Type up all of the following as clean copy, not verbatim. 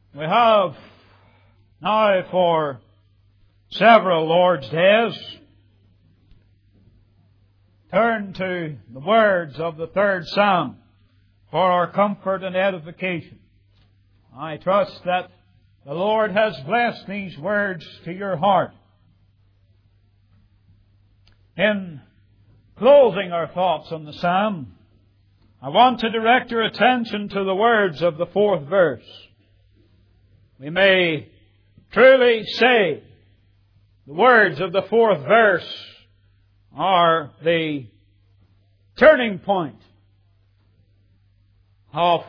We have now for several Lord's days turned to the words of the third Psalm for our comfort and edification. I trust that the Lord has blessed these words to your heart. In closing our thoughts on the Psalm, I want to direct your attention to the words of the fourth verse. We may truly say the words of the fourth verse are the turning point of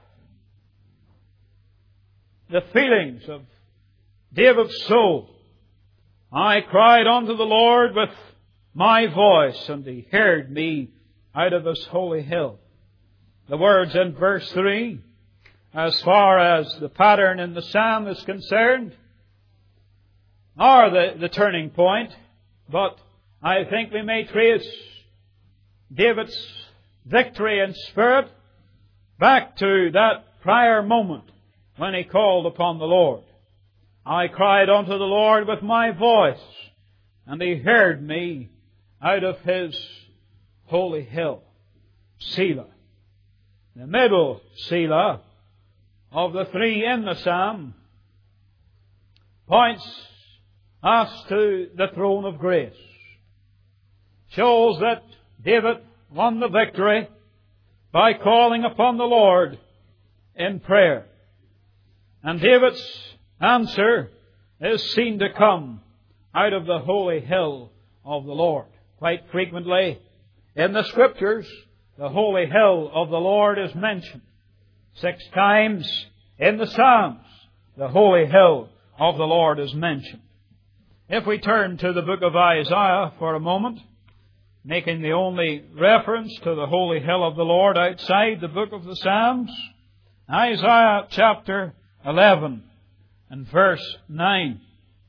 the feelings of David's soul. I cried unto the Lord with my voice, and He heard me out of His holy hill. The words in verse 3, as far as the pattern in the Psalm is concerned, are the turning point, but I think we may trace David's victory in spirit back to that prior moment when he called upon the Lord. I cried unto the Lord with my voice, and He heard me out of His holy hill. Selah. The middle Selah of the three in the Psalm points us to the throne of grace. Shows that David won the victory by calling upon the Lord in prayer. And David's answer is seen to come out of the holy hill of the Lord. Quite frequently in the Scriptures, the holy hill of the Lord is mentioned. 6 times in the Psalms, the holy hill of the Lord is mentioned. If we turn to the book of Isaiah for a moment, making the only reference to the holy hill of the Lord outside the book of the Psalms, Isaiah chapter 11 and verse 9.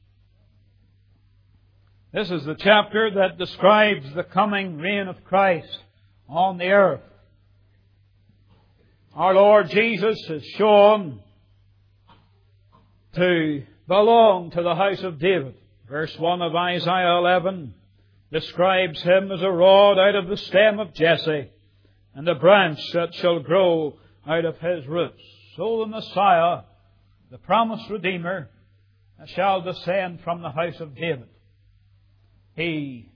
This is the chapter that describes the coming reign of Christ on the earth. Our Lord Jesus is shown to belong to the house of David. Verse 1 of Isaiah 11 describes Him as a rod out of the stem of Jesse, and a branch that shall grow out of His roots. So the Messiah, the promised Redeemer, shall descend from the house of David. He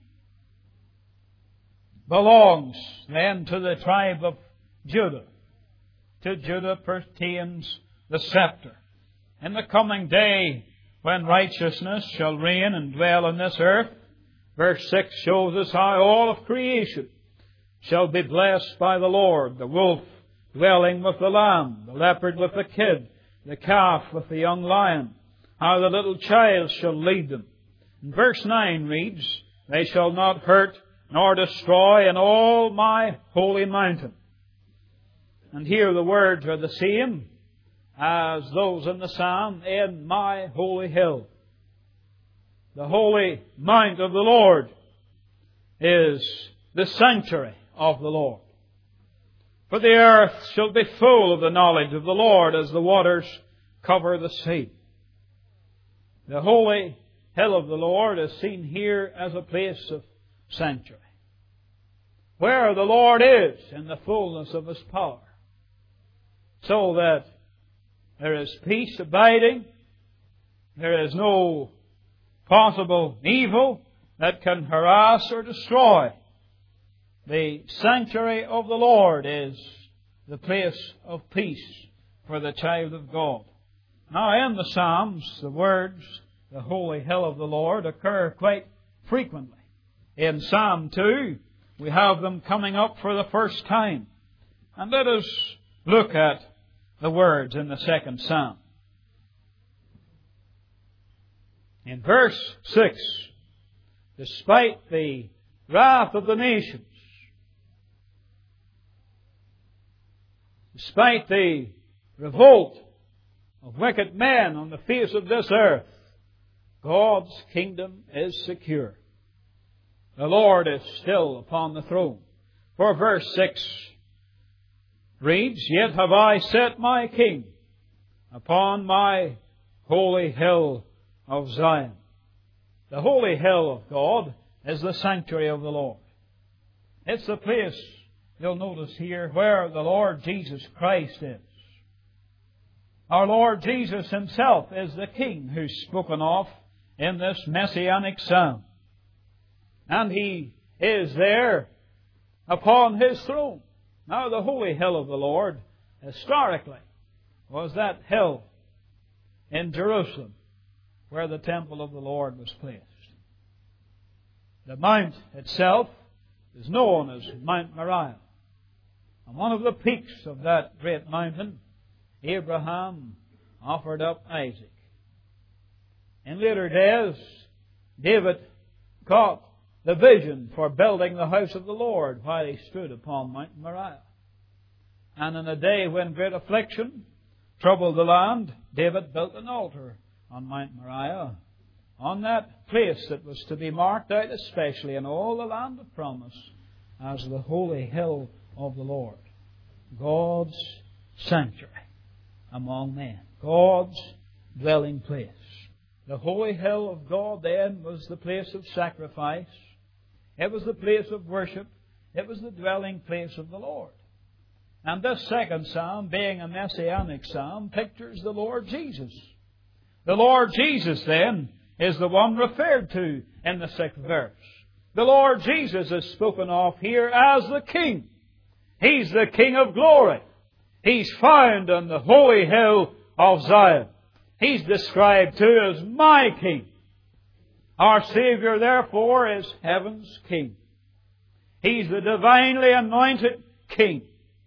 belongs then to the tribe of Judah. To Judah pertains the scepter. In the coming day, when righteousness shall reign and dwell on this earth, verse 6 shows us how all of creation shall be blessed by the Lord. The wolf dwelling with the lamb, the leopard with the kid, the calf with the young lion, how the little child shall lead them. And verse 9 reads, They shall not hurt nor destroy in all my holy mountain. And here the words are the same as those in the Psalm, in my holy hill. The holy mount of the Lord is the sanctuary of the Lord. For the earth shall be full of the knowledge of the Lord as the waters cover the sea. The holy hill of the Lord is seen here as a place of sanctuary, where the Lord is in the fullness of His power, so that there is peace abiding. There is no possible evil that can harass or destroy. The sanctuary of the Lord is the place of peace for the child of God. Now in the Psalms, the words, the holy hill of the Lord, occur quite frequently. In Psalm 2, we have them coming up for the first time. And let us look at the words in the second Psalm. In verse 6, despite the wrath of the nations, despite the revolt of wicked men on the face of this earth, God's kingdom is secure. The Lord is still upon the throne. For verse 6 reads, Yet have I set my king upon my holy hill of Zion. The holy hill of God is the sanctuary of the Lord. It's the place, you'll notice here, where the Lord Jesus Christ is. Our Lord Jesus Himself is the King who's spoken of in this Messianic psalm. And He is there upon His throne. Now, the holy hill of the Lord, historically, was that hill in Jerusalem where the temple of the Lord was placed. The mount itself is known as Mount Moriah. On one of the peaks of that great mountain, Abraham offered up Isaac. In later days, David got the vision for building the house of the Lord while he stood upon Mount Moriah. And in a day when great affliction troubled the land, David built an altar on Mount Moriah, on that place that was to be marked out especially in all the land of promise as the holy hill of the Lord. God's sanctuary among men. God's dwelling place. The holy hill of God then was the place of sacrifice. It was the place of worship. It was the dwelling place of the Lord. And this second psalm, being a messianic psalm, pictures the Lord Jesus. The Lord Jesus, then, is the one referred to in the 6th verse. The Lord Jesus is spoken of here as the King. He's the King of glory. He's found on the holy hill of Zion. He's described too as my King. Our Savior, therefore, is heaven's King. He's the divinely anointed King,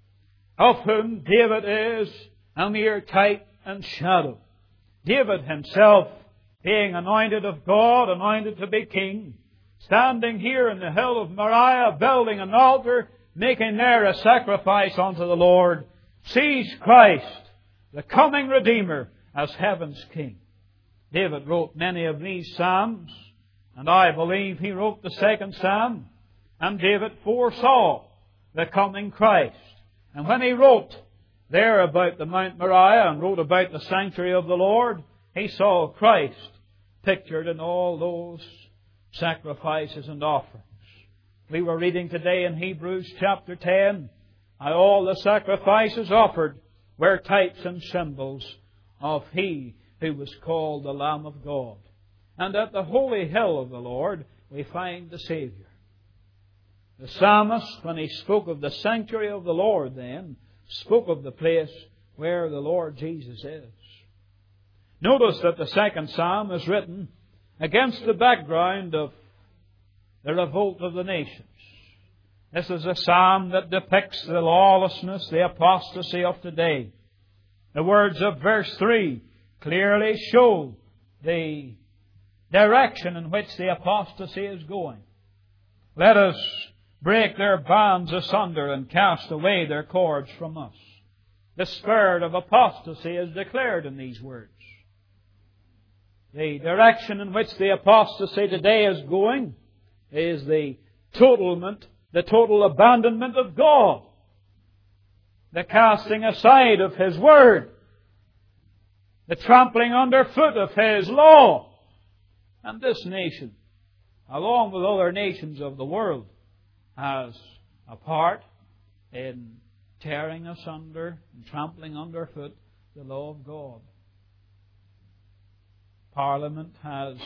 of whom David is a mere type and shadow. David himself, being anointed of God, anointed to be king, standing here in the hill of Moriah, building an altar, making there a sacrifice unto the Lord, sees Christ, the coming Redeemer, as heaven's King. David wrote many of these psalms, and I believe he wrote the 2nd psalm, and David foresaw the coming Christ. And when he wrote there about the Mount Moriah and wrote about the sanctuary of the Lord, he saw Christ pictured in all those sacrifices and offerings. We were reading today in Hebrews chapter 10 how all the sacrifices offered were types and symbols of He who was called the Lamb of God. And at the holy hill of the Lord we find the Savior. The psalmist, when he spoke of the sanctuary of the Lord then, spoke of the place where the Lord Jesus is. Notice that the 2nd psalm is written against the background of the revolt of the nations. This is a psalm that depicts the lawlessness, the apostasy of today. The words of verse 3 clearly show the direction in which the apostasy is going. Let us break their bands asunder and cast away their cords from us. The spirit of apostasy is declared in these words. The direction in which the apostasy today is going is the total abandonment of God, the casting aside of His Word, the trampling underfoot of His law. And this nation, along with other nations of the world, has a part in tearing asunder and trampling underfoot the law of God. Parliament has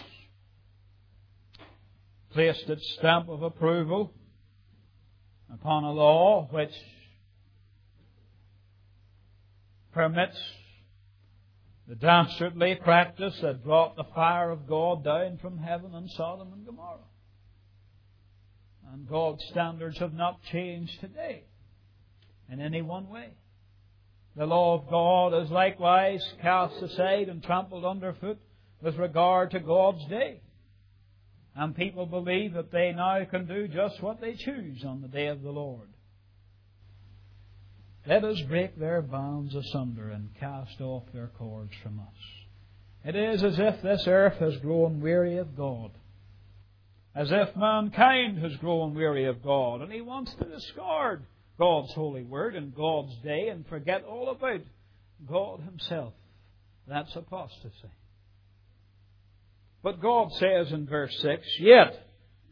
placed its stamp of approval upon a law which permits the dastardly practice that brought the fire of God down from heaven on Sodom and Gomorrah. And God's standards have not changed today in any one way. The law of God is likewise cast aside and trampled underfoot with regard to God's day. And people believe that they now can do just what they choose on the day of the Lord. Let us break their bonds asunder and cast off their cords from us. It is as if this earth has grown weary of God. As if mankind has grown weary of God, and he wants to discard God's holy word and God's day and forget all about God Himself That's apostasy. But God says in verse 6, Yet,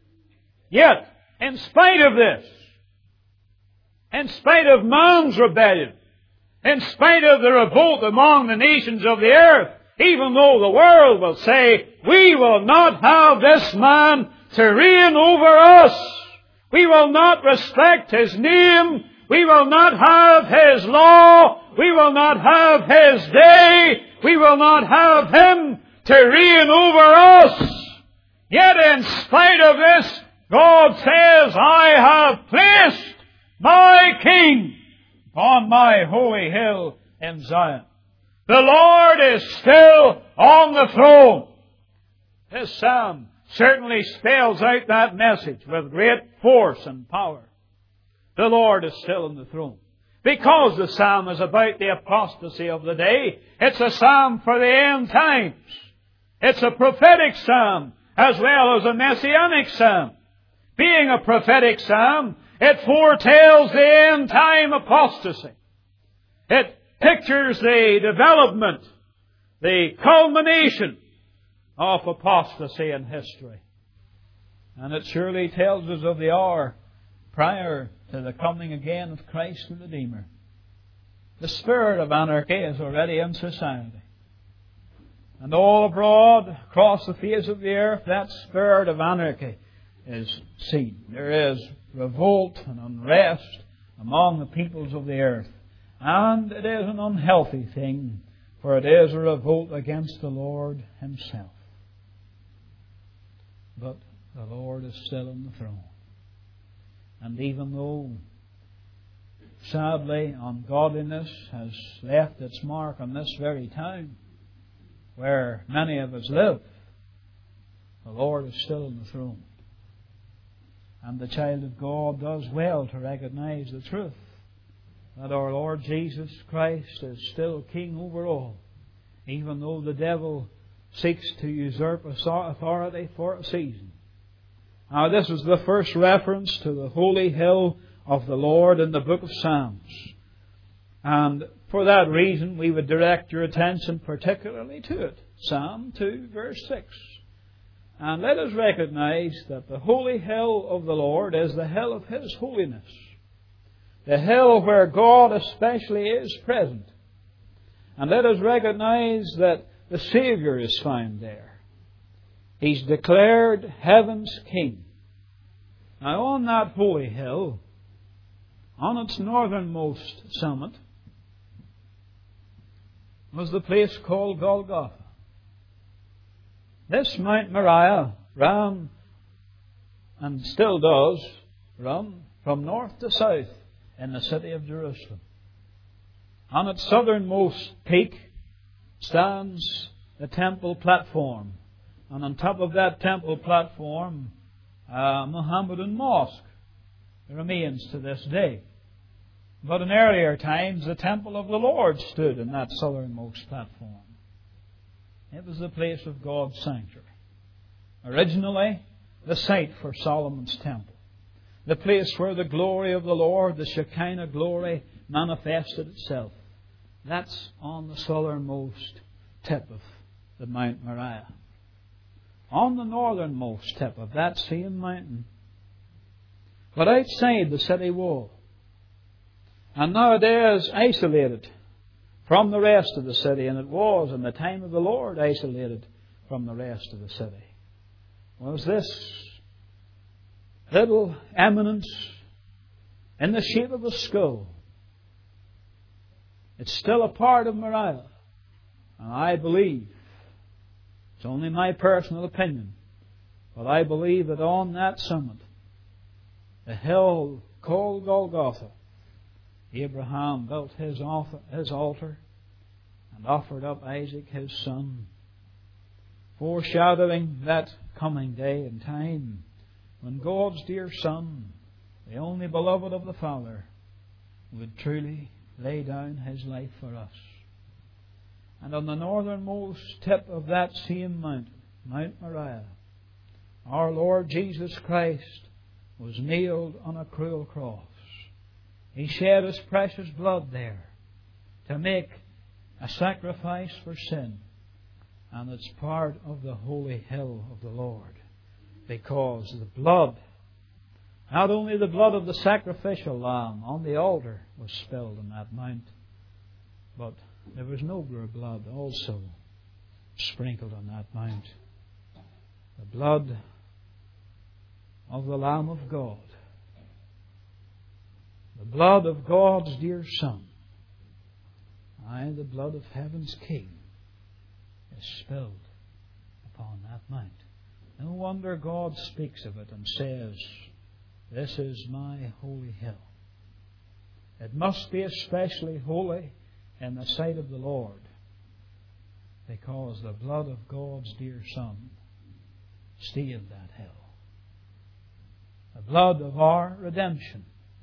in spite of this, in spite of man's rebellion, in spite of the revolt among the nations of the earth, even though the world will say, we will not have this man to reign over us. We will not respect His name. We will not have His law. We will not have His day. We will not have Him to reign over us. Yet in spite of this, God says, I have placed my King on my holy hill in Zion. The Lord is still on the throne. This psalm certainly spells out that message with great force and power. The Lord is still on the throne. Because the psalm is about the apostasy of the day, it's a psalm for the end times. It's a prophetic psalm as well as a messianic psalm. Being a prophetic psalm, it foretells the end time apostasy. It pictures the development, the culmination of apostasy in history. And it surely tells us of the hour prior to the coming again of Christ the Redeemer. The spirit of anarchy is already in society. And all abroad, across the face of the earth, that spirit of anarchy is seen. There is revolt and unrest among the peoples of the earth. And it is an unhealthy thing, for it is a revolt against the Lord Himself. But the Lord is still on the throne. And even though, sadly, ungodliness has left its mark on this very town, where many of us live, the Lord is still on the throne. And the child of God does well to recognize the truth that our Lord Jesus Christ is still King over all, even though the devil seeks to usurp authority for a season. Now, this is the first reference to the holy hill of the Lord in the book of Psalms. And for that reason, we would direct your attention particularly to it. Psalm 2, verse 6. And let us recognize that the holy hill of the Lord is the hill of His holiness. The hill where God especially is present. And let us recognize that the Savior is found there. He's declared heaven's King. Now on that holy hill, on its northernmost summit, was the place called Golgotha. This Mount Moriah ran, and still does, run from north to south in the city of Jerusalem. On its southernmost peak stands the temple platform. And on top of that temple platform, a Mohammedan mosque remains to this day. But in earlier times, the temple of the Lord stood in that southernmost platform. It was the place of God's sanctuary. Originally, the site for Solomon's temple. The place where the glory of the Lord, the Shekinah glory, manifested itself. That's on the southernmost tip of the Mount Moriah. On the northernmost tip of that same mountain, but outside the city wall, and nowadays isolated from the rest of the city, and it was in the time of the Lord isolated from the rest of the city, was this little eminence in the shape of a skull. It's still a part of Moriah, and I believe, it's only my personal opinion, but I believe that on that summit, the hill called Golgotha, Abraham built his altar and offered up Isaac his son, foreshadowing that coming day and time when God's dear Son, the only beloved of the Father, would truly lay down His life for us. And on the northernmost tip of that same mountain, Mount Moriah, our Lord Jesus Christ was nailed on a cruel cross. He shed His precious blood there to make a sacrifice for sin. And it's part of the holy hill of the Lord. Because the blood, not only the blood of the sacrificial lamb on the altar was spilled on that mount, but there was nobler blood also sprinkled on that mount. The blood of the Lamb of God. The blood of God's dear Son. Aye, the blood of heaven's King is spilled upon that mount. No wonder God speaks of it and says, "This is my holy hill." It must be especially holy in the sight of the Lord, because the blood of God's dear Son stained that hill. The blood of our redemption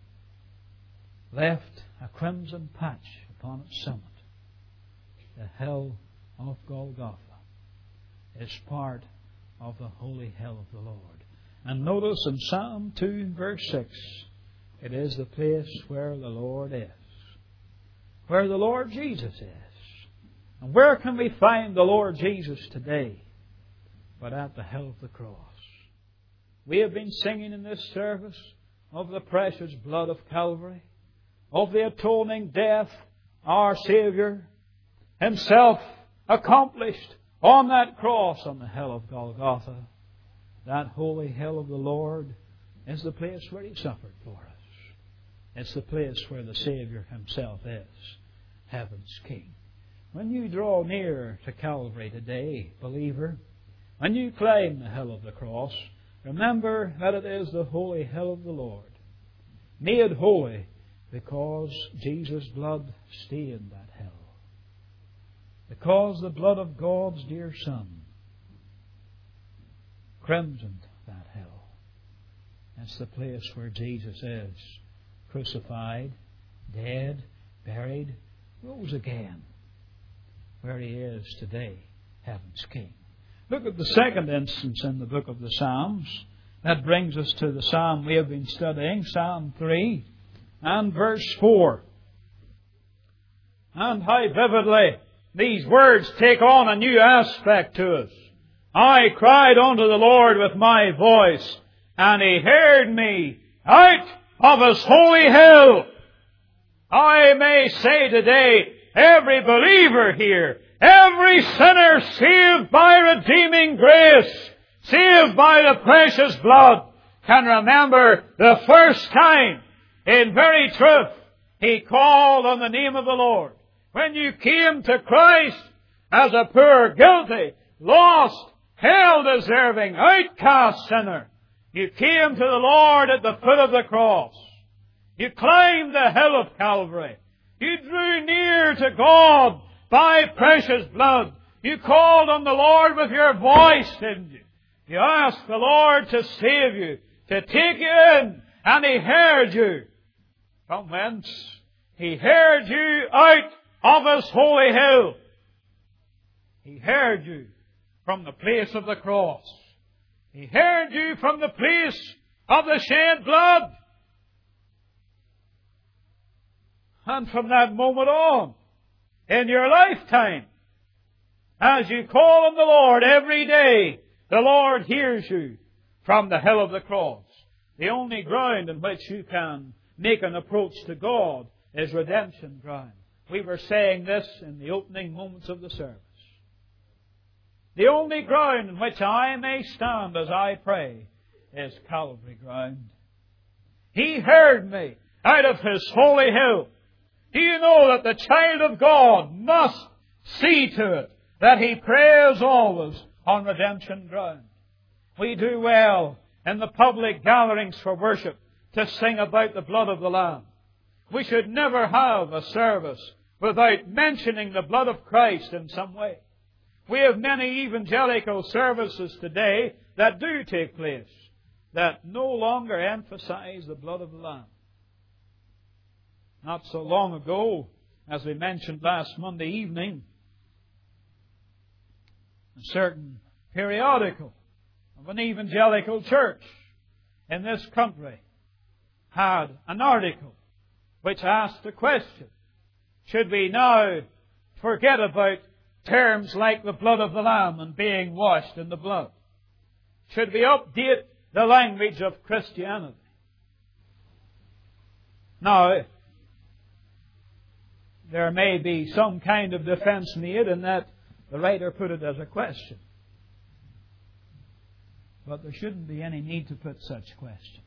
left a crimson patch upon its summit. The hill of Golgotha is part of the holy hill of the Lord. And notice in Psalm 2 verse 6, it is the place where the Lord is, where the Lord Jesus is. And where can we find the Lord Jesus today but at the hill of the cross? We have been singing in this service of the precious blood of Calvary, of the atoning death our Saviour Himself accomplished on that cross on the hill of Golgotha. That holy hill of the Lord is the place where He suffered for us. It's the place where the Saviour Himself is, heaven's King. When you draw near to Calvary today, believer, when you climb the hill of the cross, remember that it is the holy hill of the Lord, made holy because Jesus' blood stained that hill. Because the blood of God's dear Son crimsoned that hill. It's the place where Jesus is, crucified, dead, buried, rose again, where He is today, heaven's King. Look at the second instance in the book of the Psalms. That brings us to the Psalm we have been studying, Psalm 3 and verse 4. And how vividly these words take on a new aspect to us. I cried unto the Lord with my voice, and He heard me out of His holy hill. I may say today, every believer here, every sinner saved by redeeming grace, saved by the precious blood, can remember the first time, in very truth, he called on the name of the Lord. When you came to Christ as a poor, guilty, lost, hell-deserving, outcast sinner, you came to the Lord at the foot of the cross. You climbed the hill of Calvary. You drew near to God by precious blood. You called on the Lord with your voice, didn't you? You asked the Lord to save you, to take you in, and He heard you. From whence? He heard you out of His holy hill. He heard you from the place of the cross. He heard you from the place of the shed blood. And from that moment on, in your lifetime, as you call on the Lord every day, the Lord hears you from the hill of the cross. The only ground in which you can make an approach to God is redemption ground. We were saying this in the opening moments of the service. The only ground in which I may stand as I pray is Calvary ground. He heard me out of His holy hill. Do you know that the child of God must see to it that he prays always on redemption ground? We do well in the public gatherings for worship to sing about the blood of the Lamb. We should never have a service without mentioning the blood of Christ in some way. We have many evangelical services today that do take place that no longer emphasize the blood of the Lamb. Not so long ago, as we mentioned last Monday evening, a certain periodical of an evangelical church in this country had an article which asked the question, should we now forget about terms like the blood of the Lamb and being washed in the blood? Should we update the language of Christianity? Now, there may be some kind of defense made in that the writer put it as a question. But there shouldn't be any need to put such questions.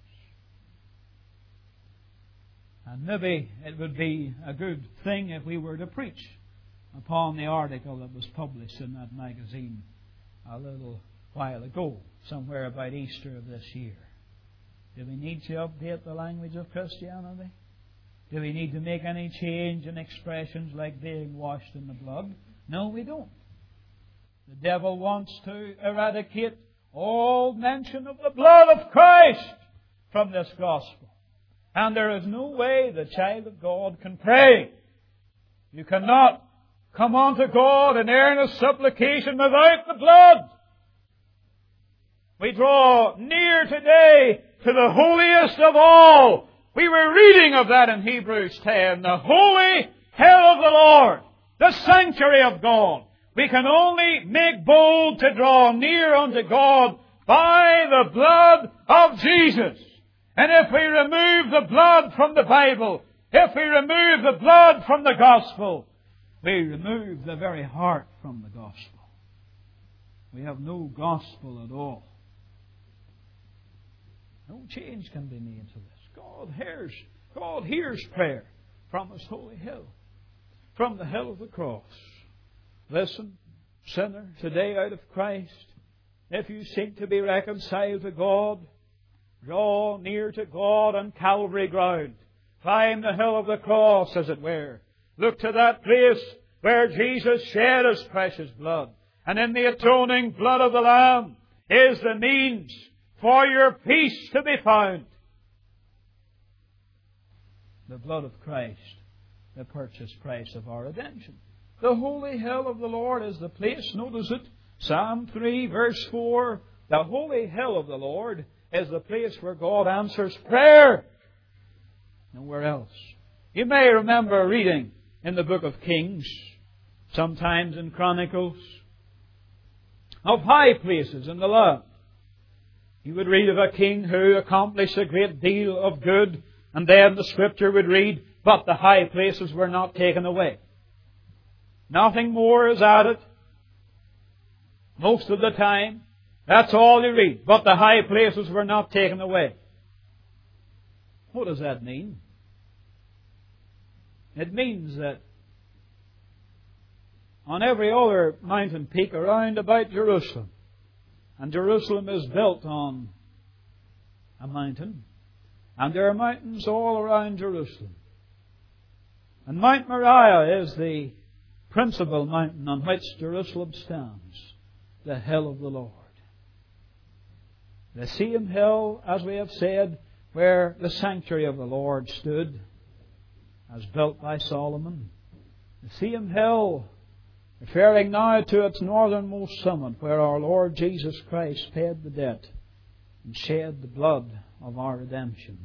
And maybe it would be a good thing if we were to preach upon the article that was published in that magazine a little while ago, somewhere about Easter of this year. Do we need to update the language of Christianity? Do we need to make any change in expressions like being washed in the blood? No, we don't. The devil wants to eradicate all mention of the blood of Christ from this gospel. And there is no way the child of God can pray. You cannot come unto God in earnest supplication without the blood. We draw near today to the holiest of all. We were reading of that in Hebrews 10. The holy hill of the Lord, the sanctuary of God. We can only make bold to draw near unto God by the blood of Jesus. And if we remove the blood from the Bible, if we remove the blood from the gospel, we remove the very heart from the gospel. We have no gospel at all. No change can be made to this. God hears prayer from His holy hill, from the hill of the cross. Listen, sinner, today out of Christ, if you seek to be reconciled to God, draw near to God on Calvary ground. Climb the hill of the cross, as it were. Look to that place where Jesus shed His precious blood. And in the atoning blood of the Lamb is the means for your peace to be found. The blood of Christ, the purchase price of our redemption. The holy hill of the Lord is the place, notice it, Psalm 3 verse 4, the holy hill of the Lord is the place where God answers prayer. Nowhere else. You may remember reading in the book of Kings, sometimes in Chronicles, of high places in the land. You would read of a king who accomplished a great deal of good, and then the Scripture would read, but the high places were not taken away. Nothing more is added. Most of the time, that's all you read. But the high places were not taken away. What does that mean? It means that on every other mountain peak around about Jerusalem, and Jerusalem is built on a mountain, and there are mountains all around Jerusalem. And Mount Moriah is the principal mountain on which Jerusalem stands, the hill of the Lord. The same hill, as we have said, where the sanctuary of the Lord stood, as built by Solomon. The same hill, referring now to its northernmost summit, where our Lord Jesus Christ paid the debt and shed the blood of our redemption.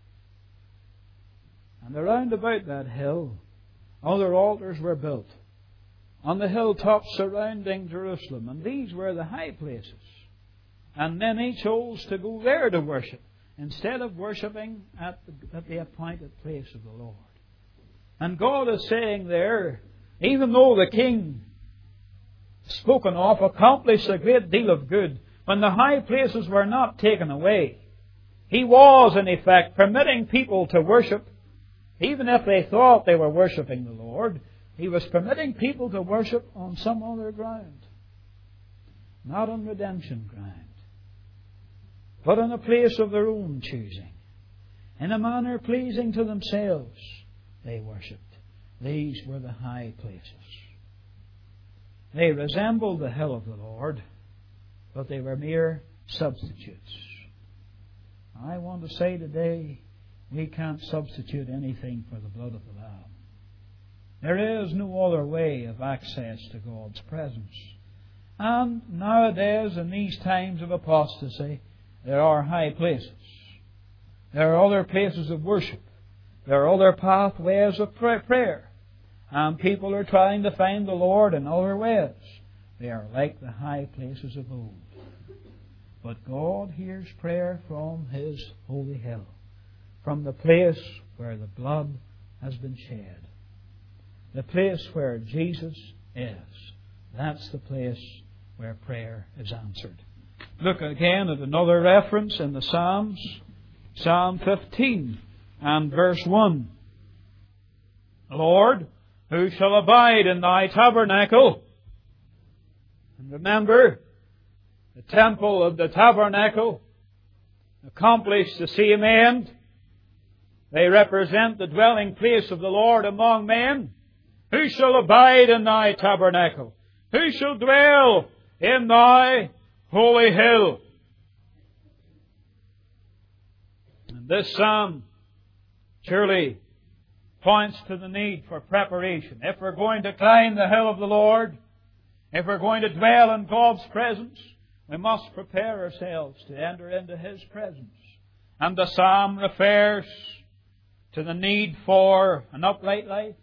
And around about that hill, other altars were built on the hilltops surrounding Jerusalem, and these were the high places. And many chose to go there to worship, instead of worshipping at the appointed place of the Lord. And God is saying there, even though the king spoken of accomplished a great deal of good, when the high places were not taken away, He was, in effect, permitting people to worship, even if they thought they were worshipping the Lord. He was permitting people to worship on some other ground, not on redemption ground, but in a place of their own choosing. In a manner pleasing to themselves, they worshipped. These were the high places. They resembled the hill of the Lord, but they were mere substitutes. I want to say today, we can't substitute anything for the blood of the Lamb. There is no other way of access to God's presence. And nowadays, in these times of apostasy, there are high places. There are other places of worship. There are other pathways of prayer. and people are trying to find the Lord in other ways. They are like the high places of old. But God hears prayer from His holy hill, from the place where the blood has been shed, the place where Jesus is. That's the place where prayer is answered. Look again at another reference in the Psalms, Psalm 15 and verse 1. Lord, who shall abide in Thy tabernacle? And remember, the temple of the tabernacle accomplished the same end. They represent the dwelling place of the Lord among men. Who shall abide in Thy tabernacle? Who shall dwell in Thy holy hill? And this psalm surely points to the need for preparation. If we're going to climb the hill of the Lord, if we're going to dwell in God's presence, we must prepare ourselves to enter into His presence. And the psalm refers to the need for an upright life.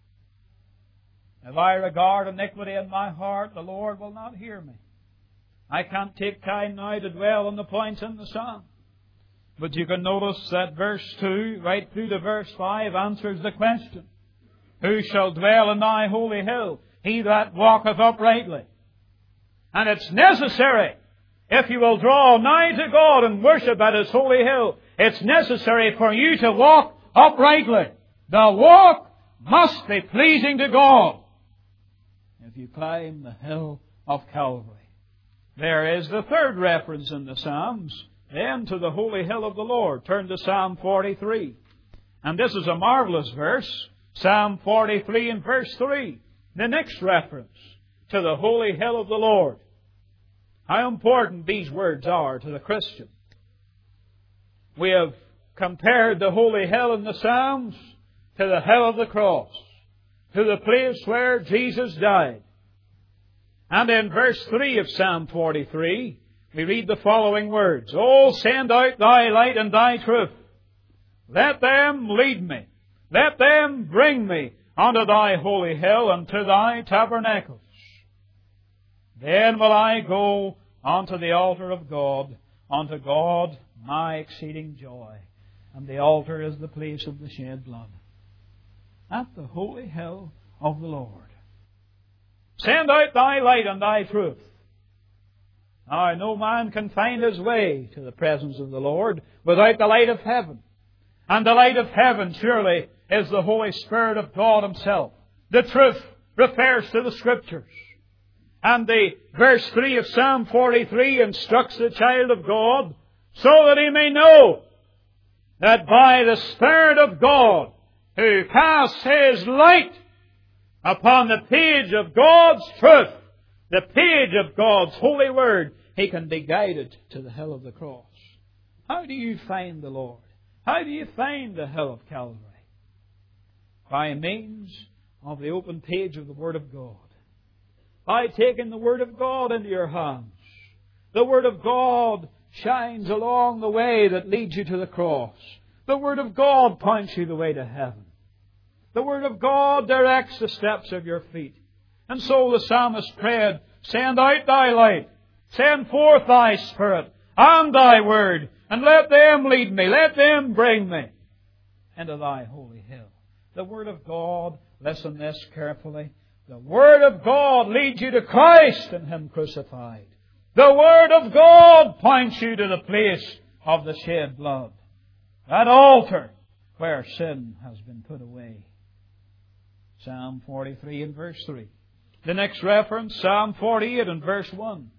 If I regard iniquity in my heart, the Lord will not hear me. I can't take time now to dwell on the points in the psalm. But you can notice that verse 2, right through to verse 5, answers the question. Who shall dwell in Thy holy hill? He that walketh uprightly. And it's necessary, if you will draw nigh to God and worship at His holy hill, it's necessary for you to walk uprightly. The walk must be pleasing to God. If you climb the hill of Calvary. There is the third reference in the Psalms, then to the holy hill of the Lord. Turn to Psalm 43. And this is a marvelous verse. Psalm 43 and verse 3. The next reference to the holy hill of the Lord. How important these words are to the Christian. We have compared the holy hill in the Psalms to the hill of the cross, to the place where Jesus died. And in verse 3 of Psalm 43, we read the following words. Oh, send out Thy light and Thy truth. Let them lead me. Let them bring me unto Thy holy hill and to Thy tabernacles. Then will I go unto the altar of God, unto God my exceeding joy. And the altar is the place of the shed blood. At the holy hill of the Lord. Send out Thy light and Thy truth. Now, no man can find his way to the presence of the Lord without the light of heaven. And the light of heaven surely is the Holy Spirit of God Himself. The truth refers to the Scriptures. And the verse 3 of Psalm 43 instructs the child of God so that he may know that by the Spirit of God who casts His light upon the page of God's truth, the page of God's holy word, he can be guided to the hill of the cross. How do you find the Lord? How do you find the hill of Calvary? By means of the open page of the Word of God. By taking the Word of God into your hands. The Word of God shines along the way that leads you to the cross. The Word of God points you the way to heaven. The Word of God directs the steps of your feet. And so the psalmist prayed, send out Thy light, send forth Thy Spirit and Thy Word, and let them lead me, let them bring me into Thy holy hill. The Word of God, listen this carefully, the Word of God leads you to Christ and Him crucified. The Word of God points you to the place of the shed blood. That altar where sin has been put away. Psalm 43 and verse 3. The next reference, Psalm 48 and verse 1.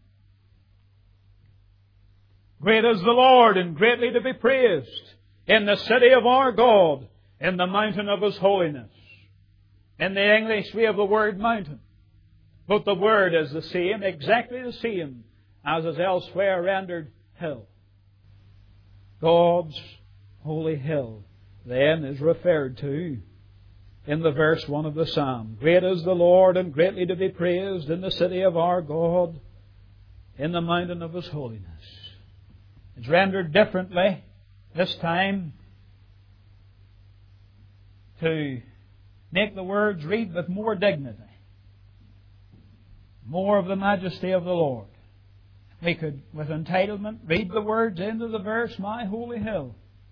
Great is the Lord and greatly to be praised in the city of our God, in the mountain of His holiness. In the English we have the word mountain. But the word is the same, exactly the same as is elsewhere rendered hill. God's holy hill then is referred to in the verse 1 of the Psalm. Great is the Lord and greatly to be praised in the city of our God, in the mountain of His holiness. It's rendered differently this time to make the words read with more dignity, more of the majesty of the Lord. We could, with entitlement, read the words into the verse, My holy hill.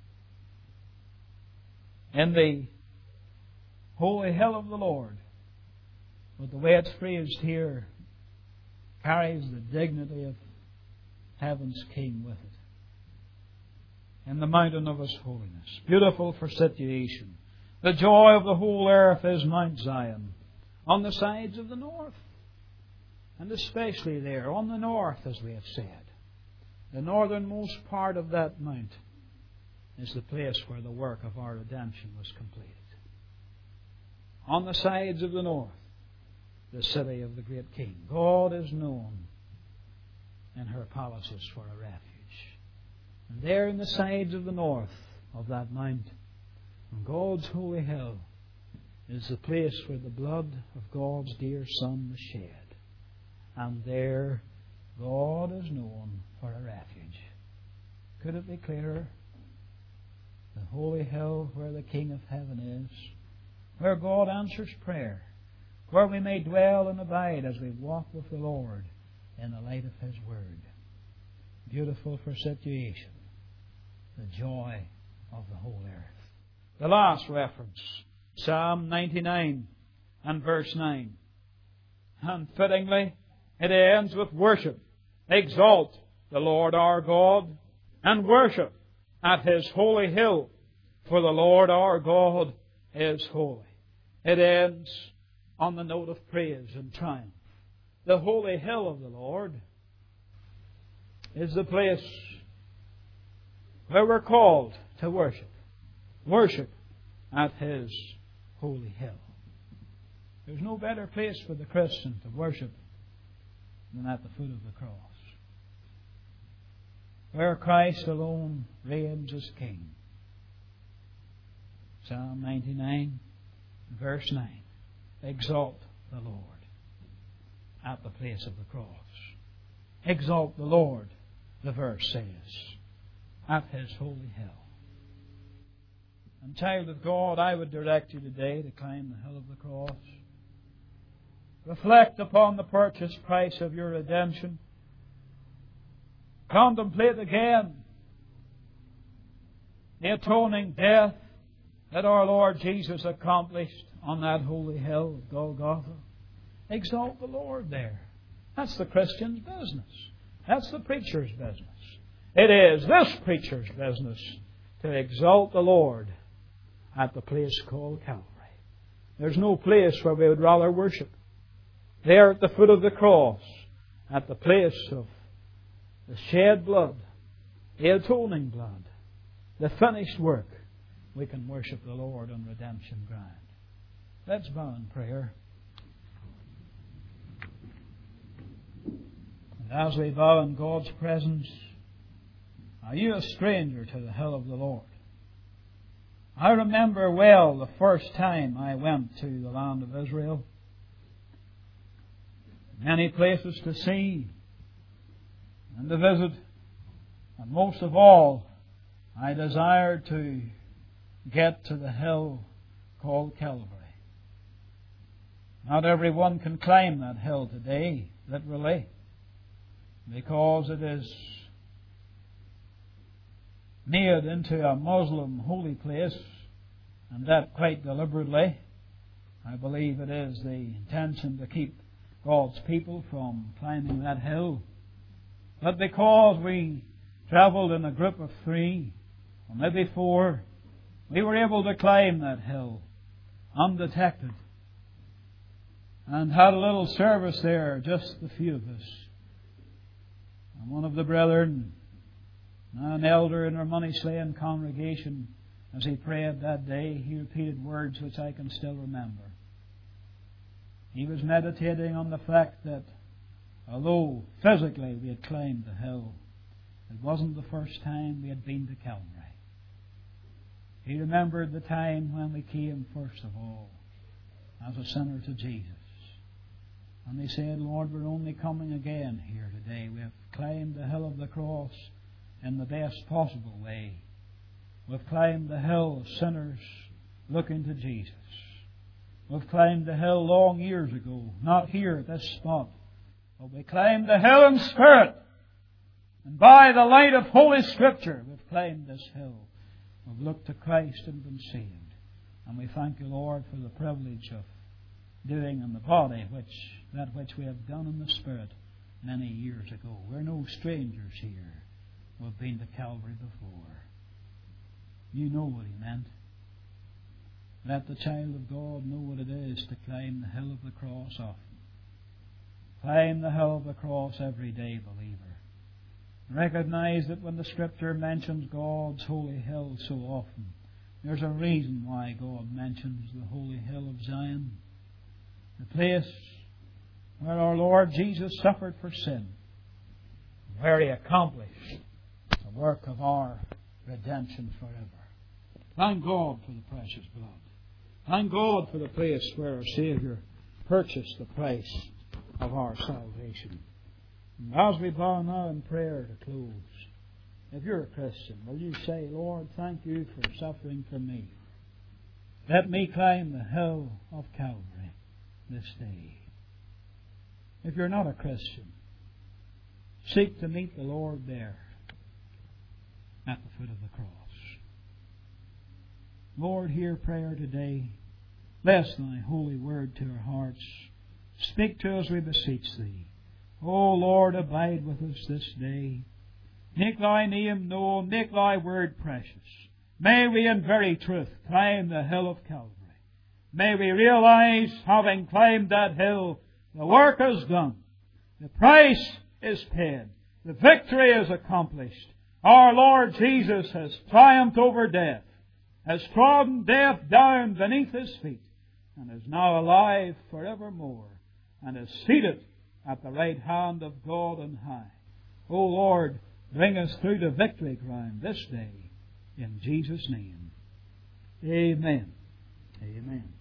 In the holy hill of the Lord. But the way it's phrased here carries the dignity of heaven's King with it. In the mountain of His holiness. Beautiful for situation. The joy of the whole earth is Mount Zion. On the sides of the north. And especially there, on the north, as we have said. The northernmost part of that mount is the place where the work of our redemption was completed. On the sides of the north, the city of the great King. God is known in her palaces for a refuge. And there in the sides of the north of that mount, on God's holy hill, is the place where the blood of God's dear Son was shed. And there God is known for a refuge. Could it be clearer? The holy hill where the King of heaven is, where God answers prayer, where we may dwell and abide as we walk with the Lord in the light of His Word. Beautiful for situation, the joy of the whole earth. The last reference, Psalm 99 and verse 9. And fittingly, it ends with worship. Exalt the Lord our God and worship at His holy hill, for the Lord our God is holy. It ends on the note of praise and triumph. The holy hill of the Lord is the place where we're called to worship. Worship at His holy hill. There's no better place for the Christian to worship than at the foot of the cross, where Christ alone reigns as King. Psalm 99, verse 9. Exalt the Lord at the place of the cross. Exalt the Lord, the verse says, at His holy hill. And child of God, I would direct you today to climb the hill of the cross. Reflect upon the purchase price of your redemption. Contemplate again the atoning death that our Lord Jesus accomplished on that holy hill of Golgotha. Exalt the Lord there. That's the Christian's business. That's the preacher's business. It is this preacher's business to exalt the Lord at the place called Calvary. There's no place where we would rather worship. There at the foot of the cross, at the place of the shed blood, the atoning blood, the finished work, we can worship the Lord on redemption ground. Let's bow in prayer. And as we bow in God's presence, are you a stranger to the hill of the Lord? I remember well the first time I went to the land of Israel. Many places to see and to visit. And most of all, I desired to get to the hill called Calvary. Not everyone can climb that hill today, literally, because it is made into a Muslim holy place, and that quite deliberately. I believe it is the intention to keep God's people from climbing that hill. But because we travelled in a group of 3, or maybe 4, we were able to climb that hill undetected, and had a little service there, just the few of us. And one of the brethren, an elder in our money-slaying congregation, as he prayed that day, he repeated words which I can still remember. He was meditating on the fact that although physically we had climbed the hill, it wasn't the first time we had been to Calvary. He remembered the time when we came first of all as a sinner to Jesus. And he said, Lord, we're only coming again here today. We have climbed the hill of the cross in the best possible way. We've climbed the hill of sinners looking to Jesus. We've climbed the hill long years ago, not here at this spot, but we climbed the hill in spirit. And by the light of Holy Scripture, we've climbed this hill. We've looked to Christ and been saved. And we thank you, Lord, for the privilege of doing in the body that which we have done in the Spirit many years ago. We're no strangers here. We've been to Calvary before. You know what He meant. Let the child of God know what it is to climb the hill of the cross often. Climb the hill of the cross every day, believer. Recognize that when the Scripture mentions God's holy hill so often, there's a reason why God mentions the holy hill of Zion, the place where our Lord Jesus suffered for sin, where He accomplished the work of our redemption forever. Thank God for the precious blood. Thank God for the place where our Saviour purchased the price of our salvation. And as we bow now in prayer to close, if you're a Christian, will you say, Lord, thank you for suffering for me. Let me climb the hill of Calvary this day. If you're not a Christian, seek to meet the Lord there at the foot of the cross. Lord, hear prayer today. Bless Thy holy word to our hearts. Speak to us, we beseech Thee. O Lord, abide with us this day. Make Thy name known, make Thy word precious. May we in very truth climb the hill of Calvary. May we realize, having climbed that hill, the work is done. The price is paid. The victory is accomplished. Our Lord Jesus has triumphed over death, has trodden death down beneath His feet, and is now alive forevermore, and is seated at the right hand of God on high. O Lord, bring us through the victory ground this day, in Jesus' name. Amen. Amen.